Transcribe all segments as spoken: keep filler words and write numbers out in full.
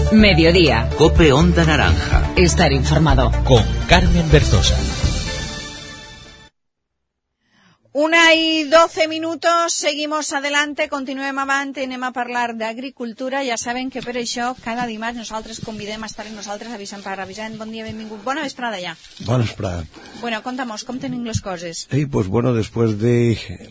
Mediodía. Cope Onda Naranja. Estar informado. Con Carmen Berzosa. Una y doce minutos, seguimos adelante, continuem avant, anem a parlar d'agricultura. Ja saben que per això cada dimarts nosaltres convidem a estar amb nosaltres a Vicent Parra. Vicent, bon dia, benvingut. Bona vesprada ja. Bona vesprada. Bueno, contamos, com tenim les coses? Sí, pues bueno, després de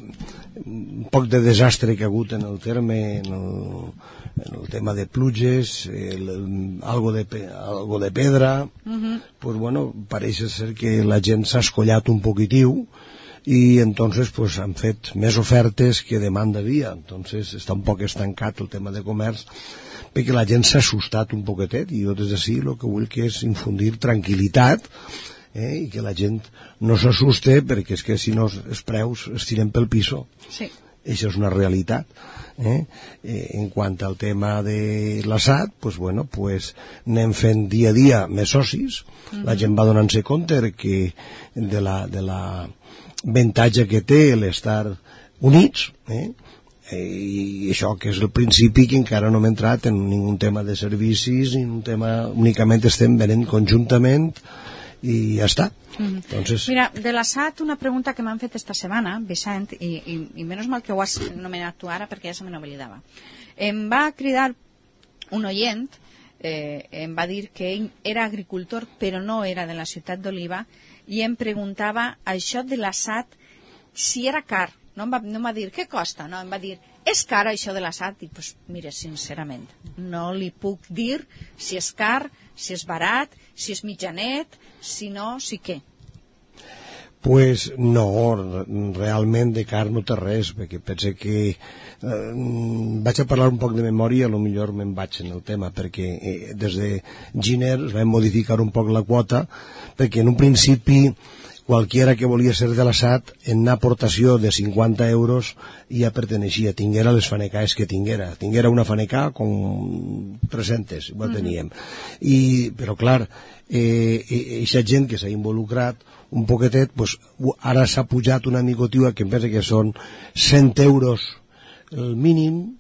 un poc de desastre que ha hagut en el terme, en el, en el tema de pluges, el, el, algo, de, algo de pedra, uh-huh. Pues bueno, pareix ser que la gent s'ha escollat un poquitiu, y entonces pues han fet més ofertes que demanda havia, entonces està un poc estancat el tema de comerç perquè la gent s'ha assustat un poquetet i jo des d'ací el que vull que és infundir tranquil·litat eh, i que la gent no s'assuste perquè és que si no els preus es tiren pel piso. Sí. Això és una realitat. Eh? Eh, en quant al tema de l'assat, pues bueno, pues anem fent dia a dia més socis, uh-huh. La gent va donant-se compte que de la, de la avantatge que té l'estar units, eh? I això que és el principi que encara no hem entrat en ningun tema de servicis, en un tema únicament estem venent conjuntament i ja està. Mm-hmm. Entonces... Mira, de l'assat una pregunta que m'han fet esta setmana, Vicent, i, i, i menys mal que ho has nomenat tu ara perquè ja se me n'oblidava. Em va cridar un oient, eh, em va dir que ell era agricultor però no era de la ciutat d'Oliva i em preguntava això de l'assat si era car. No em va, no em va dir què costa, no, em va dir és car això de l'assat? Dic, pues, mire, sincerament, no li puc dir si és car, si és barat, si és mitjanet, si no, si què. Pues no, realment de car no té res, perquè pense que eh, vaig a parlar un poc de memòria, a lo millor me'n vaig en el tema, perquè eh, des de Giner es va modificar un poc la quota, perquè en un principi qualquiera que volia ser de l'assat en una aportació de cinquanta euros ja perteneixia, tinguera les fanecaes que tinguera, tinguera una faneca com tres-centes, ho teníem. I, però clar, eh, eixa gent que s'ha involucrat un poquetet, pues, ara s'ha pujat una micotiva que em pensa que són cent euros el mínim,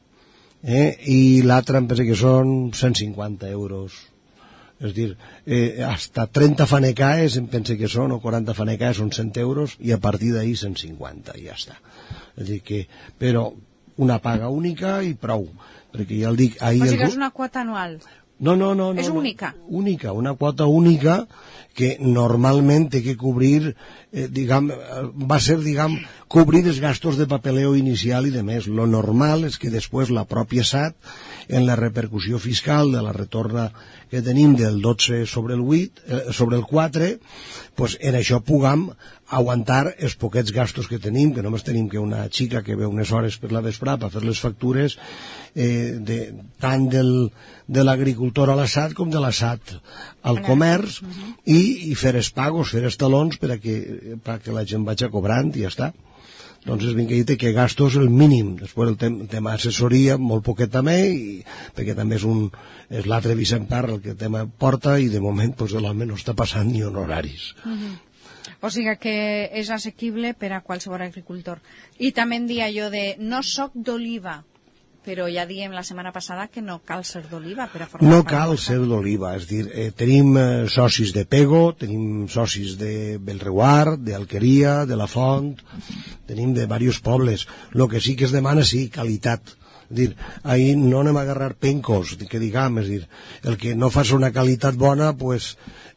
eh, i l'altra em pensa que són cent cinquanta euros. És dir, eh, hasta trenta fanecaes em pensa que són, o quaranta fanecaes són cent euros, i a partir d'ahí cent cinquanta, i ja està. És dir que, però una paga única i prou, perquè ja el dic... O sigui que és una quota anual. No, no, no. És no, única. No, única, una quota única que normalment té que cobrir, eh, diguem, va ser, diguem, cobrir els gastos de papeleo inicial i de més. Lo normal és que després la pròpia S A T, en la repercussió fiscal de la retorna que tenim del dotze sobre el vuit, eh, sobre el quatre, pues en això puguem aguantar els poquets gastos que tenim, que només tenim que una xica que ve unes hores per la vesprà per fer les factures, eh, de, tant del, de l'agricultor a la S A T com de la S A T al comerç, uh-huh. i, i fer els pagos, fer els talons per a que, per a que la gent vagi cobrant i ja està. Entonces vinc a dir que gastos el mínim, després el tem tema assessoria molt poquet també, i, perquè també és un és l'altre Vicent Parra el que el tema porta, i de moment pues, l'home no està passant ni honoraris. Uh-huh. O sigui que és assequible per a qualsevol agricultor. I també em dia jo de no soc d'Oliva, però ja diem la setmana passada que no cal ser d'Oliva per a formar no cal ser d'Oliva, és dir, eh, tenim eh, socis de Pego, tenim socis de Bellreguard, d'Alqueria, de La Font, tenim de diversos pobles. Lo que sí que es demana, sí, qualitat. És dir, ahí no anem a agarrar pencos, que diguem, és dir, el que no fa una qualitat bona, pues,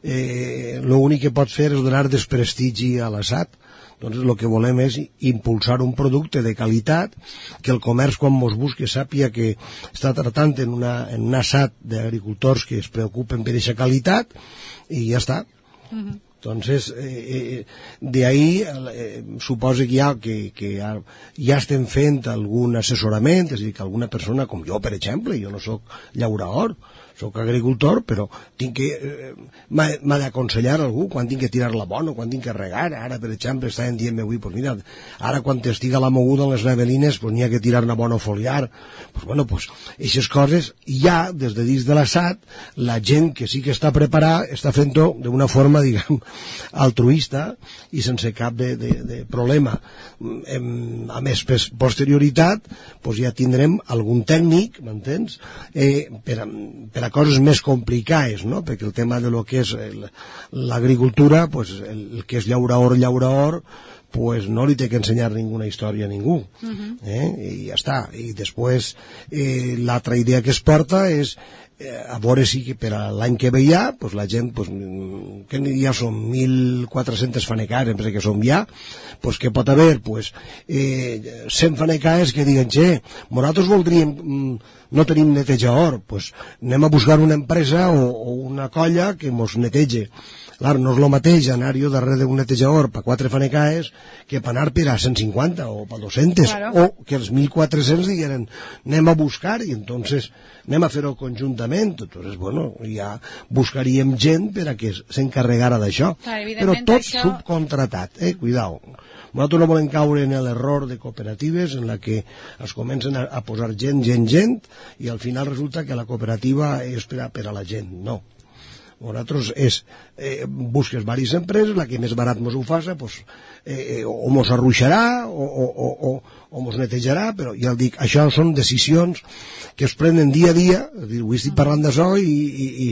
eh, l'únic que pot fer és donar desprestigi a l'assat. Doncs el que volem és impulsar un producte de qualitat, que el comerç quan mos busque sàpia que està tratant en una, en una assat d'agricultors que es preocupen per aquesta qualitat, i ja està. Uh-huh. Entonces, eh, eh, de ahí eh, suposa que, ja, que, que ja, ja estem fent algun assessorament, és a dir, que alguna persona, com jo, per exemple, jo no sóc llaurador, sóc agricultor, però tinc que eh, m'ha d'aconsellar algú quan tinc que tirar la bona, quan tinc que regar. Ara, per exemple, estàvem dient-me avui, pues mira, ara quan estiga la moguda en les navelines, pues n'hi ha que tirar una bona foliar. Pues bueno, pues, aquestes coses, ja, des de dins de l'assat, la gent que sí que està preparada, està fent-ho d'una forma, diguem, altruista i sense cap de, de, de problema. Em, a més, per posterioritat, pues ja tindrem algun tècnic, m'entens? Eh, per, a, per a coses més complicades, no? Perquè el tema de lo que és l'agricultura, pues, el, el que és llaurador, llaurador, pues no li té que ensenyar ninguna història a ningú. Uh-huh. eh? I ja està. I després eh, l'altra idea que es porta és eh, a veure si que per a l'any que ve ja pues la gent, pues, que ja són mil quatre-centes fanecaes, em sembla que som ja, pues que pot haver pues, eh, cent fanecaes que diguen, che, nosaltres voldríem, no tenim netejador, pues anem a buscar una empresa o, o una colla que mos netege. Clar, no és el mateix anar-hi darrere d'un netejador per quatre fanecaes que per anar per a cent cinquanta o per dos-centes, claro. O que els mil quatre-cents digueren anem a buscar i entonces anem a fer-ho conjuntament. Entonces, bueno, ja buscaríem gent per a que s'encarregara d'això, però tot això... subcontratat, eh, cuidao. Nosaltres no volem caure en l'error de cooperatives en la que es comencen a, a posar gent, gent, gent i al final resulta que la cooperativa és per a, per a la gent, no. Nosaltres és, eh, busques diverses empreses, la que més barat mos ho faça, pues, eh, o mos arruixarà o, o, o, o, o mos netejarà, però ja el dic, això són decisions que es prenen dia a dia. És dir, avui estic parlant d'això i, i, i,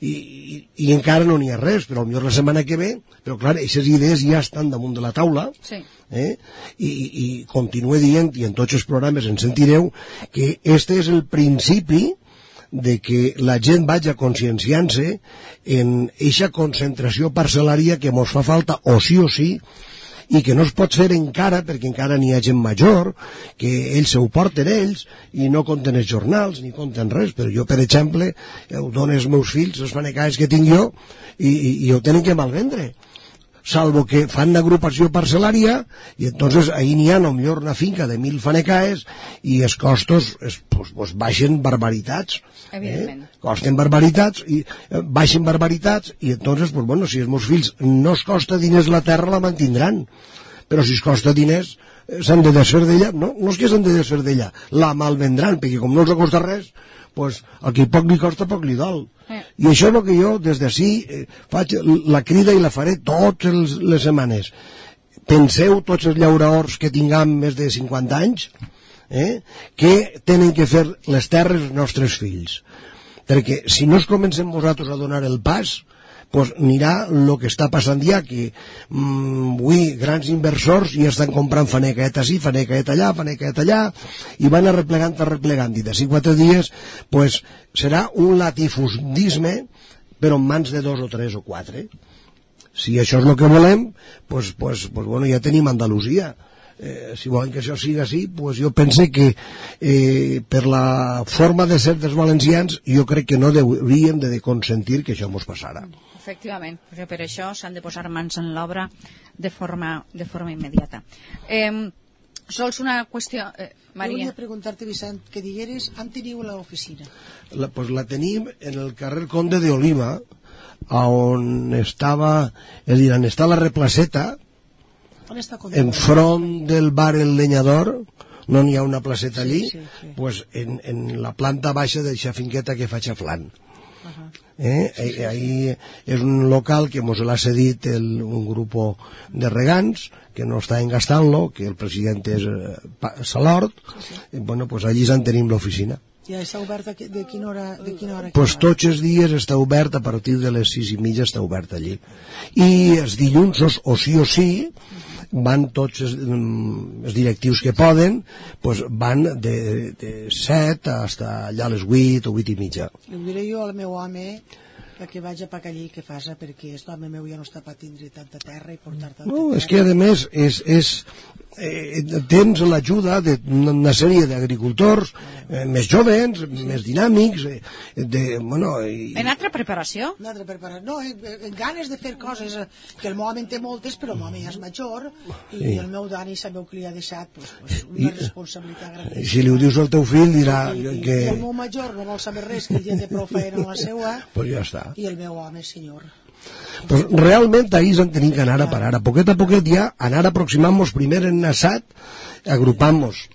i, i encara no n'hi ha res, però potser la setmana que ve, però clar, aquestes idees ja estan damunt de la taula. Sí. Eh? I, i continuo dient, i en tots els programes en sentireu, que este és el principi de que la gent vagi conscienciant-se en eixa concentració parcel·lària que mos fa falta o sí o sí i que no es pot fer encara perquè encara n'hi ha gent major que ells ho porten ells i no compten els jornals ni compten res, però jo per exemple ho dono als meus fills, les fanecaes que tinc jo i, i, i ho tenen que malvendre, salvo que fan una agrupació parcel·lària i entonces ahí n'hi ha a millor una finca de mil fanecaes i els costos es, pues, pues baixen barbaritats, eh? Costen barbaritats i eh, baixen barbaritats i entonces, pues bueno, si els meus fills no es costa diners la terra la mantindran, però si es costa diners eh, s'han de desfer d'ella, no, no és que s'han de desfer d'ella, la malvendran perquè com no els costa res, pues a qui poc li costa poc li dol. Eh. I això és el que jo des d'ací eh, faig la crida i la faré totes les setmanes. Penseu tots els llauradors que tinguem més de cinquanta anys, eh, que tenen que fer les terres els nostres fills, perquè si no es comencem vosaltres a donar el pas, pues anirà el que està passant ja, que mm, avui grans inversors ja estan comprant fanecaet així, fanecaet allà, fanecaet allà, i van arreplegant, arreplegant, i d'ací quatre dies pues, serà un latifundisme, però en mans de dos o tres o quatre. Si això és el que volem, pues, pues, pues, bueno, ja tenim Andalusia. Eh, si volen que això sigui així, pues jo pense que eh, per la forma de ser dels valencians jo crec que no hauríem de consentir que això mos passara. Efectivament, però per això s'han de posar mans en l'obra de forma, de forma immediata. Eh, sols una qüestió... Eh, Maria. Jo volia preguntar-te, Vicent, que digueres on teniu l'oficina? La, pues la tenim en el carrer Conde de Oliva, on estava, és a dir, on està la replaceta, enfront del bar El Leñador, no n'hi ha una placeta allí, sí, sí, sí. Pues en, en la planta baixa d'aquesta finqueta que faig a Flan. Uh-huh. Eh? Sí, sí, ahí sí. És un local que mos l'ha cedit el, un grup de regants que no està engastant-lo, que el president és eh, Salort, sí, sí. I, bueno, pues allí en tenim l'oficina. Ja està oberta de quina hora? De quina hora pues tots els dies està obert, a partir de les sis i mitja està obert allí. I els dilluns, o sí o sí, van tots els, els directius que poden, pues van de, de set fins allà a les vuit o vuit i mitja. Ho diré jo al meu home que vaig a pagar allí que fasa, perquè aquest home meu ja no està per tindre tanta terra i portar tanta no, terra. És que a més és, és, eh, tens l'ajuda d'una sèrie d'agricultors eh, més jovens, sí. Més dinàmics eh, de, bueno, i... en altra preparació? En altra preparació, no, en, en ganes de fer coses que el meu home en té moltes, però el meu home ja és major i sí. El meu Dani sabeu que li ha deixat pues, pues, una I, responsabilitat grandíssima. Si li ho dius al teu fill dirà I, i, que... I el meu major no vol saber res, que el dia de prou feina en la seua pues ja està. I el meu home, senyor. Pues realment ahí s'han tenim que anar a parar. A poquet a poquet ja anar aproximant-nos primer en Nassat, agrupant-nos.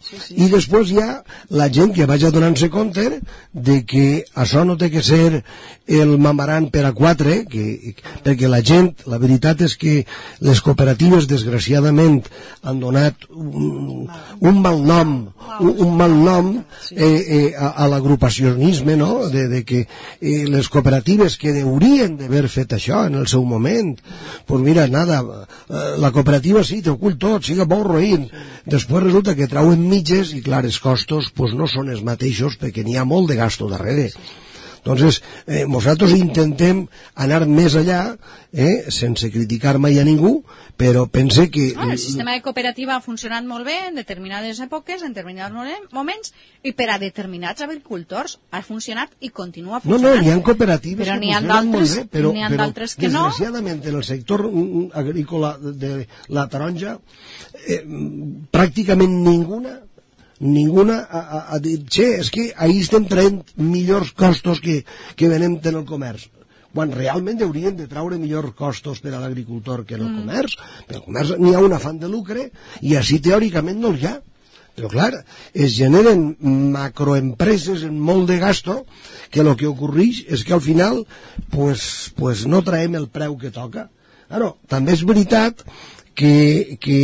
Sí, sí. I després hi ha la gent que vaja donant-se compte de que això no té que ser el mamaran per a quatre, que, perquè la gent, la veritat és que les cooperatives desgraciadament han donat un, un mal nom, un, un mal nom eh, eh, a, a l'agrupacionisme, no? De, de que eh, les cooperatives que haurien d'haver fet això en el seu moment, pues mira, nada, eh, la cooperativa sí, t'ho cull tot, siga bo roïn, després resulta que trauen mitges i clar, els costos pues, no són els mateixos perquè n'hi ha molt de gasto darrere. Entonces, eh, nosaltres intentem anar més allà, eh, sense criticar mai a ningú, però pense que... Ah, el sistema de cooperativa ha funcionat molt bé en determinades èpoques, en determinats moments, i per a determinats agricultors ha funcionat i continua funcionant. No, no, n'hi ha cooperatives però que funcionen molt bé, però, n'hi ha però d'altres que no. Desgraciadament, en el sector agrícola de la taronja, eh, pràcticament ninguna ninguna ha, ha, ha dit, che, és que ahir estem traient millors costos que, que venem en el comerç, quan realment haurien de traure millors costos per a l'agricultor que en el mm. comerç. Per al comerç n'hi ha un afany de lucre i així teòricament no hi ha, però clar, es generen macroempreses en molt de gasto que el que ocorreix és que al final pues, pues no traiem el preu que toca. Ara, també és veritat que, que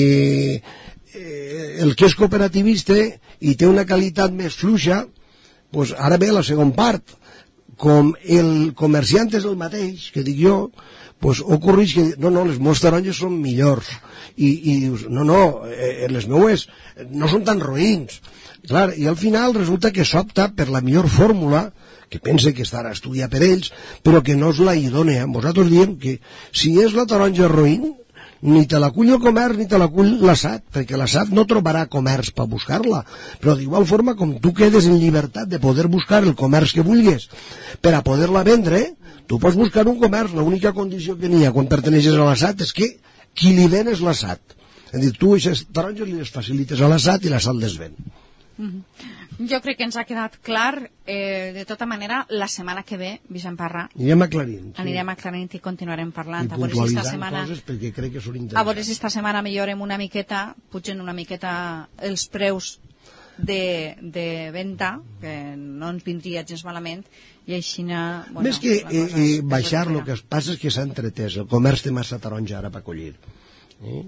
eh, el que és cooperativista i té una qualitat més fluixa, pues ara ve la segona part. Com el comerciant és el mateix, que dic jo, pues ocorreix que no, no, les meves taronges són millors. I, i dius, no, no, eh, les meues no són tan roïns. Clar, i al final resulta que s'opta per la millor fórmula, que pense que estarà estudiada per ells, però que no és la idònea. Vosaltres diem que si és la taronja roïn, ni te la cull el comerç ni te la cull l'assat, perquè l'assat no trobarà comerç per buscar-la, però d'igual forma com tu quedes en llibertat de poder buscar el comerç que vulguis per a poder-la vendre, tu pots buscar un comerç. L'única condició que n'hi ha quan perteneixes a l'assat és que qui li ven és l'assat, és a dir, tu aquestes taronges li les facilites a l'assat i l'assat les ven. Mm-hmm. Jo crec que ens ha quedat clar. Eh, de tota manera, la setmana que ve, Vicent Parra, anirem aclarint, sí. anirem aclarint i continuarem parlant. I a veure si esta setmana, coses perquè crec que són interessants. a veure si esta setmana millorem una miqueta, pugen una miqueta els preus de, de venda, que no ens vindria gens malament, i així... Bueno, més que eh, eh, baixar, el que passa és que s'ha entretès. El comerç té massa taronja ara per collir. Eh?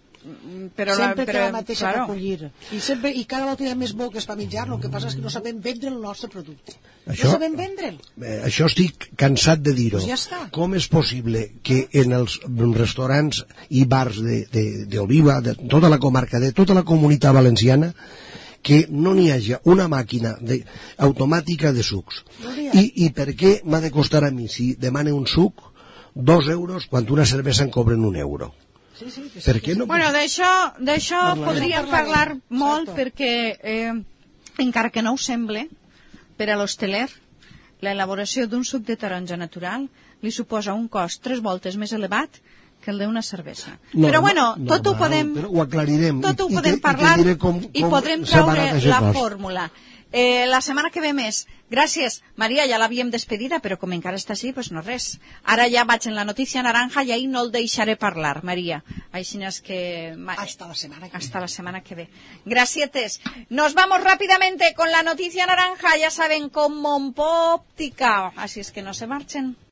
Però sempre la, però, té la mateixa claro. Per collir i, sempre, i cada volta hi ha més boques per menjar. El que passa és que no sabem vendre el nostre producte. Això, no sabem vendre'l. Eh, això estic cansat de dir-ho. Pues ja està. Com és possible que en els restaurants i bars d'Oliva, de, de, de tota la comarca, de tota la comunitat valenciana, que no n'hi hagi una màquina de, automàtica de sucs? No I, I per què m'ha de costar a mi, si demane un suc, dos euros, quan una cervesa en cobren un euro? Sí, sí, que sí, per què no? Bueno, d'això podríem parlar molt, perquè eh, encara que no ho semble, per a l'hosteler l'elaboració d'un suc de taronja natural li suposa un cost tres voltes més elevat que el d'una cervesa. No, però bueno, no, tot no, ho podem no, ho aclarirem tot ho i, podem i, parlar i, com, com i podrem traure la cost. Fórmula. Eh, la setmana que ve més. Gràcies, Maria, ja l'havíem despedida, però com encara està així, pues no res. Ara ja vaig en la notícia naranja i ahí no el deixaré parlar, Maria. Així és que... Hasta la semana que Hasta ve. la semana que ve. Gracietes. Nos vamos rápidamente con la noticia naranja. Ya saben, con Monpó Óptica. Así es que no se marchen.